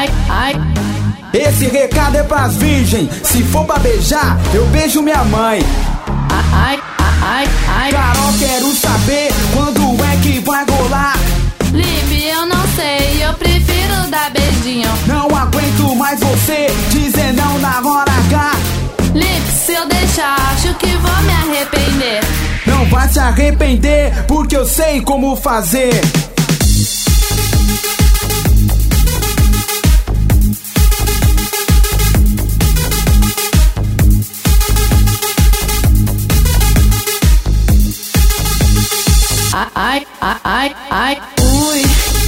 ai. Esse recado é pras virgem. Se for pra beijar, eu beijo minha mãe. Ai. Carol, quero saber quando é que vai rolar. Lipe, eu não sei, eu prefiro dar beijinho. Não aguento mais você dizer não na hora H. Lipe, se eu deixar, acho que vou me arrepender. Não vai se arrepender, porque eu sei como fazer. Ai, ui.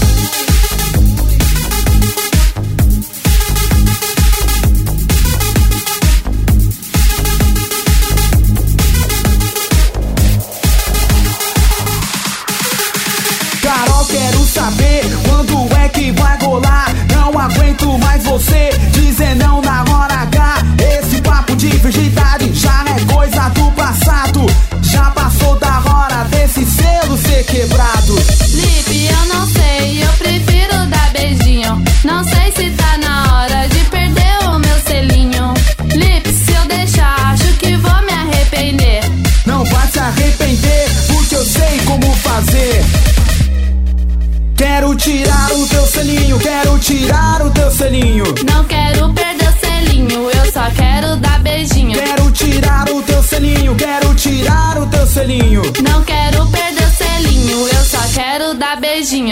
Carol, quero saber quando é que vai rolar. Não aguento mais você dizer não na hora H. Esse papo de virgindade já é coisa do passado. Já passou da hora desse selo ser quebrado. Lipe, eu não sei, eu prefiro dar beijinho. Não sei se tá na hora de perder o meu selinho. Lipe, se eu deixar, acho que vou me arrepender. Não vai se arrepender, porque eu sei como fazer. Quero tirar o teu selinho, quero tirar o teu selinho. Não quero perder o selinho, eu só quero dar beijinho. Quero tirar o teu selinho, quero tirar o teu selinho. Não quero perder o selinho, eu só quero dar beijinho.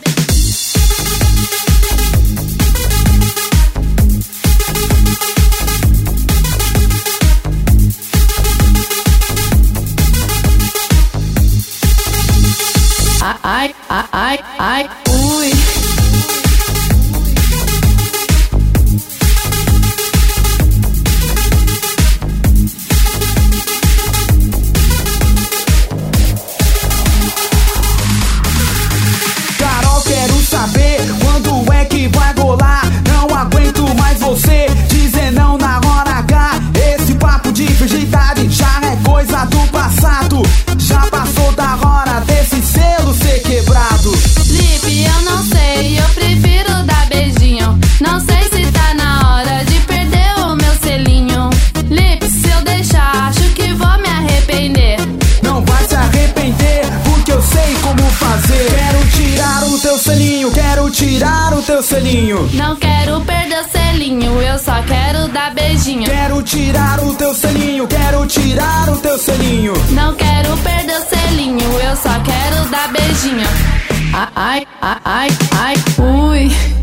Ai, ui. Carol, quero saber quando é que vai rolar. Não aguento mais você dizer não na hora H. Esse papo de virgindade já é coisa do passado. Já passou da hora desse selo ser quebrado. Lipe, eu não sei, eu prefiro dar beijinho. Não sei se tá na hora de perder o meu selinho. Lipe, se eu deixar, acho que vou me arrepender. Não vai se arrepender, porque eu sei como fazer. Quero tirar o teu selinho, quero tirar o teu selinho. Não quero perder o selinho, eu só quero dar beijinho. Quero tirar o teu selinho, quero tirar o teu selinho. Não quero perder o selinho, eu só quero dar beijinho. Ai, ui.